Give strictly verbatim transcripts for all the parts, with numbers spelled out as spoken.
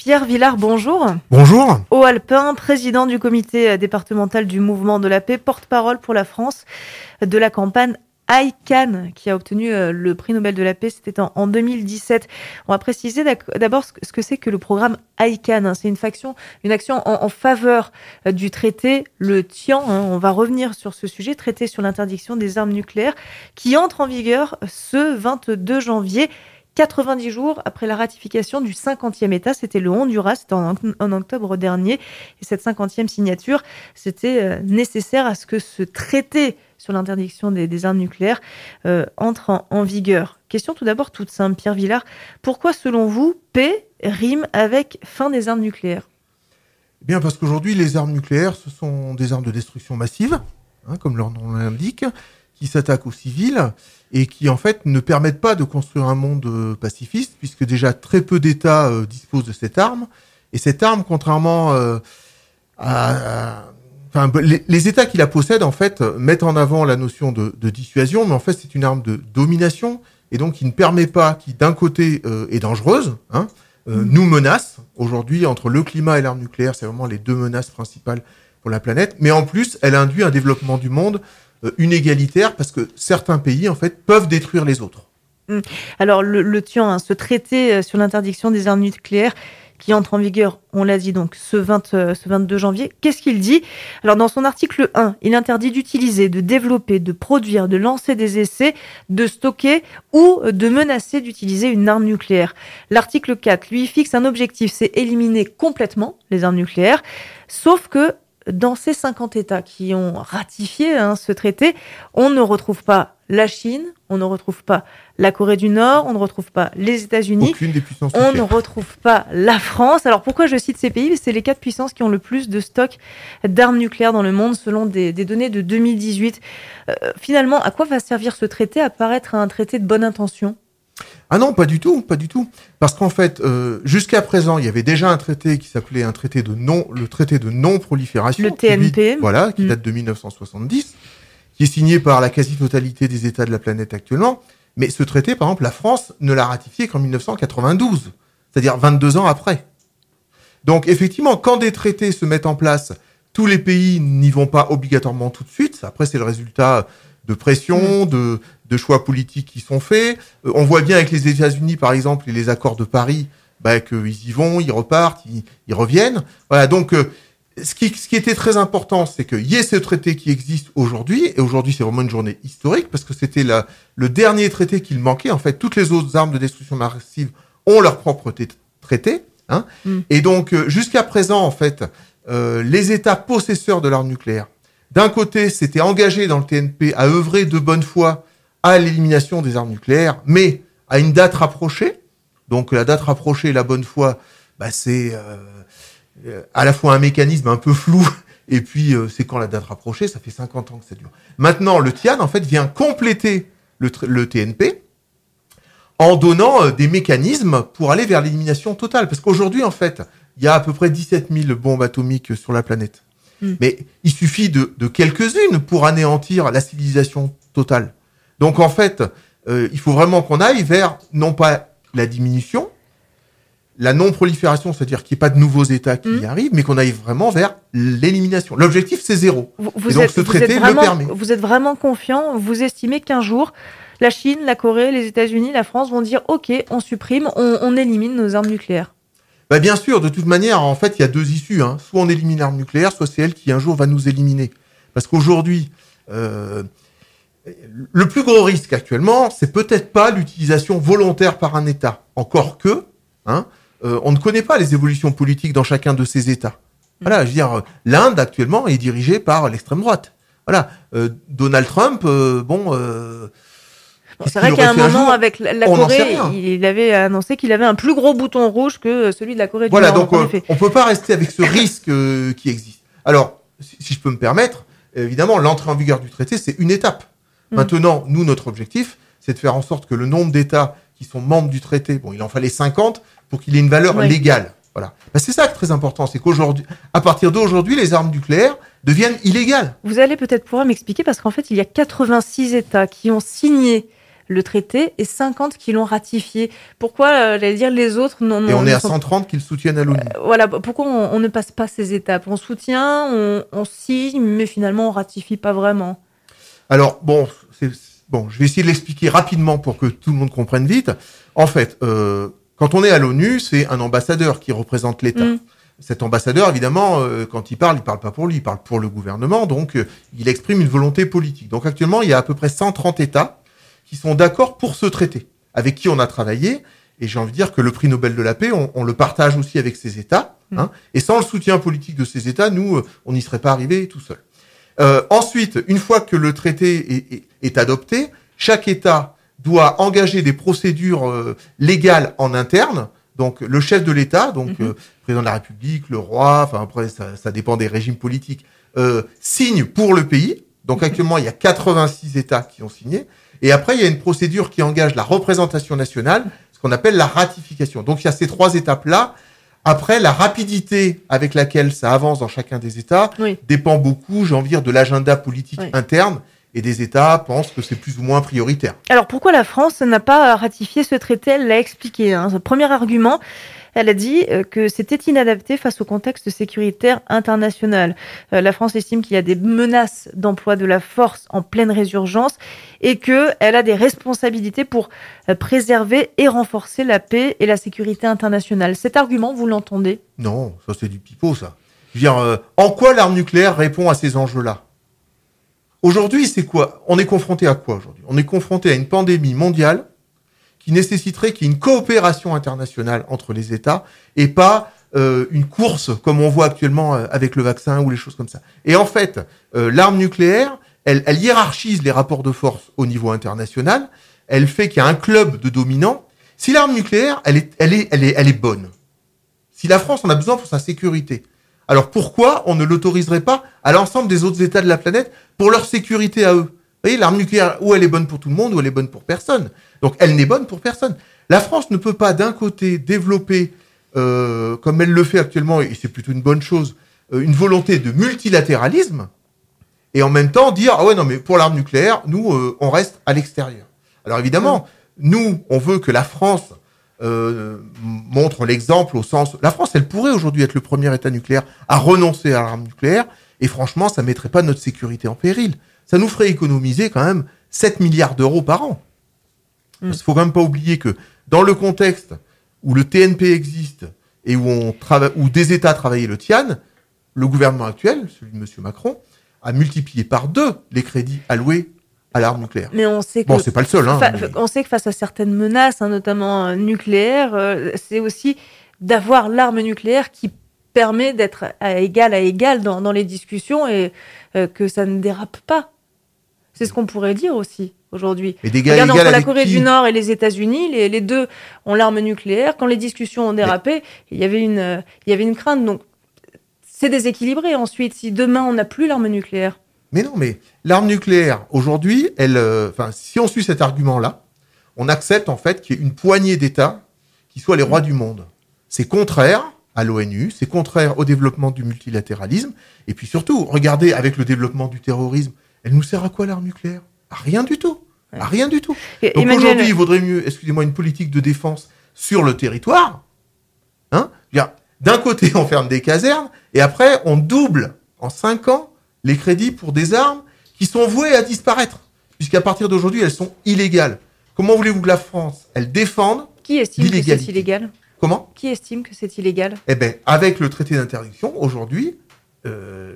Pierre Villard, bonjour. Bonjour. Haut alpin, président du comité départemental du mouvement de la paix, porte-parole pour la France de la campagne I C A N, qui a obtenu le prix Nobel de la paix, c'était en, en deux mille dix-sept. On va préciser d'abord ce que c'est que le programme I C A N. C'est une, faction, une action en, en faveur du traité, le Tian. On va revenir sur ce sujet, traité sur l'interdiction des armes nucléaires, qui entre en vigueur ce vingt-deux janvier. quatre-vingt-dix jours après la ratification du cinquantième État, c'était le Honduras, c'était en, en octobre dernier. Et cette cinquantième signature, c'était nécessaire à ce que ce traité sur l'interdiction des, des armes nucléaires euh, entre en, en vigueur. Question tout d'abord toute simple, Pierre Villard. Pourquoi, selon vous, paix rime avec fin des armes nucléaires ? Eh bien, parce qu'aujourd'hui, les armes nucléaires, ce sont des armes de destruction massive, hein, comme leur nom l'indique, qui s'attaquent aux civils et qui, en fait, ne permettent pas de construire un monde euh, pacifiste, puisque déjà très peu d'États euh, disposent de cette arme. Et cette arme, contrairement euh, à... à Enfin, les, les États qui la possèdent, en fait, mettent en avant la notion de, de dissuasion, mais en fait, c'est une arme de domination, et donc qui ne permet pas, qui d'un côté euh, est dangereuse, hein, euh, mmh. nous menace. Aujourd'hui, entre le climat et l'arme nucléaire, c'est vraiment les deux menaces principales pour la planète. Mais en plus, elle induit un développement du monde euh, inégalitaire, parce que certains pays, en fait, peuvent détruire les autres. Mmh. Alors, le, le Tian, hein, ce traité sur l'interdiction des armes nucléaires, qui entre en vigueur, on l'a dit, donc ce, vingt, ce vingt-deux janvier. Qu'est-ce qu'il dit ? Alors, dans son article un, il interdit d'utiliser, de développer, de produire, de lancer des essais, de stocker ou de menacer d'utiliser une arme nucléaire. L'article quatre, lui, fixe un objectif, c'est éliminer complètement les armes nucléaires, sauf que dans ces cinquante États qui ont ratifié hein, ce traité, on ne retrouve pas la Chine, on ne retrouve pas la Corée du Nord, on ne retrouve pas les États-Unis, aucune des puissances on nucléaires. Ne retrouve pas la France. Alors pourquoi je cite ces pays ? C'est les quatre puissances qui ont le plus de stocks d'armes nucléaires dans le monde, selon des, des données de deux mille dix-huit. Euh, finalement, à quoi va servir ce traité à paraître un traité de bonne intention ? Ah non, pas du tout, pas du tout. Parce qu'en fait, euh, jusqu'à présent, il y avait déjà un traité qui s'appelait un traité de non, le traité de non-prolifération. Le T N P. Qui, voilà, qui mmh. date de dix-neuf cent soixante-dix, qui est signé par la quasi-totalité des États de la planète actuellement. Mais ce traité, par exemple, la France ne l'a ratifié qu'en dix-neuf cent quatre-vingt-douze, c'est-à-dire vingt-deux ans après. Donc, effectivement, quand des traités se mettent en place, tous les pays n'y vont pas obligatoirement tout de suite. Après, c'est le résultat de pression, mmh. de, de choix politiques qui sont faits. Euh, on voit bien avec les États-Unis, par exemple, et les accords de Paris, bah, qu'ils y vont, ils repartent, ils, ils reviennent. Voilà, donc, euh, ce, qui, ce qui était très important, c'est qu'il y ait ce traité qui existe aujourd'hui, et aujourd'hui, c'est vraiment une journée historique, parce que c'était la, le dernier traité qu'il manquait. En fait, toutes les autres armes de destruction massive ont leur propre t- traité. Hein, mmh. Et donc, euh, jusqu'à présent, en fait, euh, les États possesseurs de l'arme nucléaire, d'un côté, s'étaient engagés dans le T N P à œuvrer de bonne foi à l'élimination des armes nucléaires, mais à une date rapprochée. Donc la date rapprochée et la bonne foi, bah, c'est euh, à la fois un mécanisme un peu flou, et puis euh, c'est quand la date rapprochée, ça fait cinquante ans que ça dure. Maintenant, le T I A N, en fait, vient compléter le, le T N P en donnant euh, des mécanismes pour aller vers l'élimination totale. Parce qu'aujourd'hui, en fait, il y a à peu près dix-sept mille bombes atomiques sur la planète. Mmh. Mais il suffit de, de quelques-unes pour anéantir la civilisation totale. Donc en fait, euh, il faut vraiment qu'on aille vers, non pas la diminution, la non-prolifération, c'est-à-dire qu'il n'y ait pas de nouveaux États qui mmh. y arrivent, mais qu'on aille vraiment vers l'élimination. L'objectif, c'est zéro. Vous, vous Et donc êtes, ce traité vraiment, le permet. Vous êtes vraiment confiant, vous estimez qu'un jour, la Chine, la Corée, les États-Unis, la France vont dire « Ok, on supprime, on, on élimine nos armes nucléaires ». Bah bien sûr, de toute manière, en fait, il y a deux issues. Hein. Soit on élimine l'arme nucléaire, soit c'est elle qui un jour va nous éliminer. Parce qu'aujourd'hui, euh, le plus gros risque actuellement, c'est peut-être pas l'utilisation volontaire par un État. Encore que, hein, euh, on ne connaît pas les évolutions politiques dans chacun de ces États. Voilà, je veux dire, l'Inde actuellement est dirigée par l'extrême droite. Voilà, euh, Donald Trump, euh, bon. Euh, Bon, c'est vrai qu'à un moment, un avec la, la Corée, il avait annoncé qu'il avait un plus gros bouton rouge que celui de la Corée du voilà, Nord. Voilà, donc euh, on ne peut pas rester avec ce risque euh, qui existe. Alors, si, si je peux me permettre, évidemment, l'entrée en vigueur du traité, c'est une étape. Mmh. Maintenant, nous, notre objectif, c'est de faire en sorte que le nombre d'États qui sont membres du traité, bon, il en fallait cinquante pour qu'il ait une valeur oui. légale. Voilà. Ben, c'est ça qui est très important, c'est qu'aujourd'hui, à partir d'aujourd'hui, les armes nucléaires deviennent illégales. Vous allez peut-être pouvoir m'expliquer, parce qu'en fait, il y a quatre-vingt-six États qui ont signé le traité et cinquante qui l'ont ratifié. Pourquoi, euh, j'allais dire, les autres non, non, Et on est à sont... cent trente qui le soutiennent à l'ONU. Euh, voilà, pourquoi on, on ne passe pas ces étapes? On soutient, on, on signe, mais finalement on ratifie pas vraiment. Alors, bon, c'est, bon, je vais essayer de l'expliquer rapidement pour que tout le monde comprenne vite. En fait, euh, quand on est à l'ONU, c'est un ambassadeur qui représente l'État. Mmh. Cet ambassadeur, évidemment, euh, quand il parle, il parle pas pour lui, il parle pour le gouvernement, donc euh, il exprime une volonté politique. Donc actuellement, il y a à peu près cent trente États qui sont d'accord pour ce traité, avec qui on a travaillé, et j'ai envie de dire que le prix Nobel de la paix, on, on le partage aussi avec ces États, hein, mmh. et sans le soutien politique de ces États, nous, euh, on n'y serait pas arrivé tout seul. Euh, ensuite, une fois que le traité est, est, est adopté, chaque État doit engager des procédures euh, légales en interne. Donc, le chef de l'État, donc mm-hmm. euh, président de la République, le roi, enfin après ça, ça dépend des régimes politiques, euh, signe pour le pays. Donc, mm-hmm. actuellement, il y a quatre-vingt-six États qui ont signé. Et après, il y a une procédure qui engage la représentation nationale, ce qu'on appelle la ratification. Donc, il y a ces trois étapes-là. Après, la rapidité avec laquelle ça avance dans chacun des États oui. dépend beaucoup, j'ai envie de dire, de l'agenda politique oui. interne. Et des États pensent que c'est plus ou moins prioritaire. Alors, pourquoi la France n'a pas ratifié ce traité? Elle l'a expliqué. Hein. Son premier argument, elle a dit que c'était inadapté face au contexte sécuritaire international. Euh, la France estime qu'il y a des menaces d'emploi de la force en pleine résurgence et qu'elle a des responsabilités pour préserver et renforcer la paix et la sécurité internationale. Cet argument, vous l'entendez? Non, ça c'est du pipeau, ça. Je veux dire, euh, en quoi l'arme nucléaire répond à ces enjeux-là? Aujourd'hui, c'est quoi? On est confronté à quoi aujourd'hui? On est confronté à une pandémie mondiale qui nécessiterait qu'il y ait une coopération internationale entre les États et pas euh, une course comme on voit actuellement avec le vaccin ou les choses comme ça. Et en fait, euh, l'arme nucléaire, elle, elle hiérarchise les rapports de force au niveau international. Elle fait qu'il y a un club de dominants. Si l'arme nucléaire, elle est, elle est, elle est, elle est bonne. Si la France en a besoin pour sa sécurité. Alors pourquoi on ne l'autoriserait pas à l'ensemble des autres États de la planète pour leur sécurité à eux? Vous voyez, l'arme nucléaire, ou elle est bonne pour tout le monde, ou elle est bonne pour personne. Donc elle n'est bonne pour personne. La France ne peut pas d'un côté développer, euh, comme elle le fait actuellement, et c'est plutôt une bonne chose, euh, une volonté de multilatéralisme, et en même temps dire, ah ouais, non mais pour l'arme nucléaire, nous, euh, on reste à l'extérieur. Alors évidemment, mmh. nous, on veut que la France Euh, montre l'exemple au sens... La France, elle pourrait aujourd'hui être le premier État nucléaire à renoncer à l'arme nucléaire, et franchement, ça ne mettrait pas notre sécurité en péril. Ça nous ferait économiser quand même sept milliards d'euros par an. Il mmh. ne faut quand même pas oublier que dans le contexte où le T N P existe et où, on trava... où des États travaillaient le Tian, le gouvernement actuel, celui de M. Macron, a multiplié par deux les crédits alloués à l'arme nucléaire. Mais on sait que bon, c'est pas le seul. Hein, fa- mais... On sait que face à certaines menaces, hein, notamment euh, nucléaires, euh, c'est aussi d'avoir l'arme nucléaire qui permet d'être à égal à égal dans, dans les discussions et euh, que ça ne dérape pas. C'est ce qu'on pourrait dire aussi aujourd'hui. Regarde, entre la Corée qui... du Nord et les États-Unis, les, les deux ont l'arme nucléaire. Quand les discussions ont dérapé, mais... il y avait une, euh, il y avait une crainte. Donc, c'est déséquilibré ensuite si demain on n'a plus l'arme nucléaire. Mais non, mais l'arme nucléaire, aujourd'hui, elle, enfin, euh, si on suit cet argument-là, on accepte en fait qu'il y ait une poignée d'États qui soient les rois du monde. C'est contraire à l'ONU, c'est contraire au développement du multilatéralisme, et puis surtout, regardez, avec le développement du terrorisme, elle nous sert à quoi l'arme nucléaire? À rien du tout. À rien du tout. Et donc Emmanuel... aujourd'hui, il vaudrait mieux, excusez-moi, une politique de défense sur le territoire. Hein? D'un côté, on ferme des casernes, et après, on double en cinq ans les crédits pour des armes qui sont vouées à disparaître, puisqu'à partir d'aujourd'hui, elles sont illégales. Comment voulez-vous que la France, elle défende Qui estime que c'est illégal? Comment? Qui estime que c'est illégal? Eh bien, avec le traité d'interdiction, aujourd'hui, euh,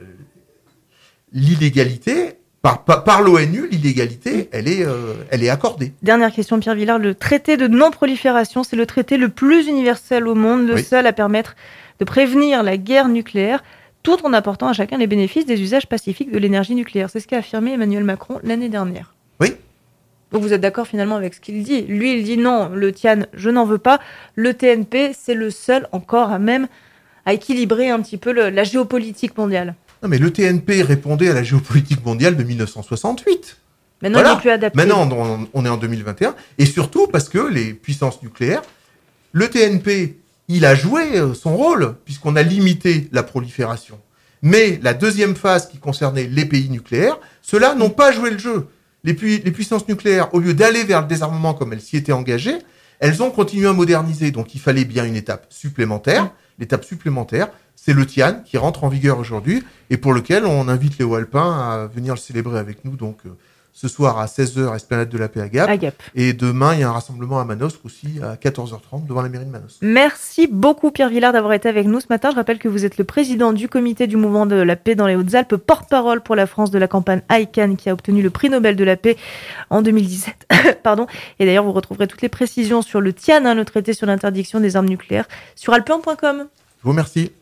l'illégalité, par, par, par l'ONU, l'illégalité, elle est, euh, elle est accordée. Dernière question, Pierre Villard. Le traité de non-prolifération, c'est le traité le plus universel au monde, le oui. seul à permettre de prévenir la guerre nucléaire, tout en apportant à chacun les bénéfices des usages pacifiques de l'énergie nucléaire. C'est ce qu'a affirmé Emmanuel Macron l'année dernière. Oui. Donc vous êtes d'accord finalement avec ce qu'il dit. Lui, il dit non, le Tian, je n'en veux pas. Le T N P, c'est le seul encore à même à équilibrer un petit peu le, la géopolitique mondiale. Non, mais le T N P répondait à la géopolitique mondiale de dix-neuf cent soixante-huit. Maintenant, voilà. Il n'est plus adapté. Maintenant, on est en deux mille vingt et un. Et surtout parce que les puissances nucléaires, le T N P, il a joué son rôle, puisqu'on a limité la prolifération. Mais la deuxième phase qui concernait les pays nucléaires, ceux-là n'ont pas joué le jeu. les, pu- les puissances nucléaires, au lieu d'aller vers le désarmement comme elles s'y étaient engagées, elles ont continué à moderniser. Donc, il fallait bien une étape supplémentaire. L'étape supplémentaire, c'est le Tian qui rentre en vigueur aujourd'hui et pour lequel on invite Léo Alpin à venir le célébrer avec nous. Donc, euh, ce soir à seize heures, Esplanade de la Paix à Gap. À Gap. Et demain, il y a un rassemblement à Manosque aussi à quatorze heures trente devant la mairie de Manosque. Merci beaucoup Pierre Villard d'avoir été avec nous ce matin. Je rappelle que vous êtes le président du comité du mouvement de la paix dans les Hautes-Alpes, porte-parole pour la France de la campagne I C A N qui a obtenu le prix Nobel de la paix en deux mille dix-sept. Pardon. Et d'ailleurs, vous retrouverez toutes les précisions sur le Tian, hein, le traité sur l'interdiction des armes nucléaires, sur alpean point com. Je vous remercie.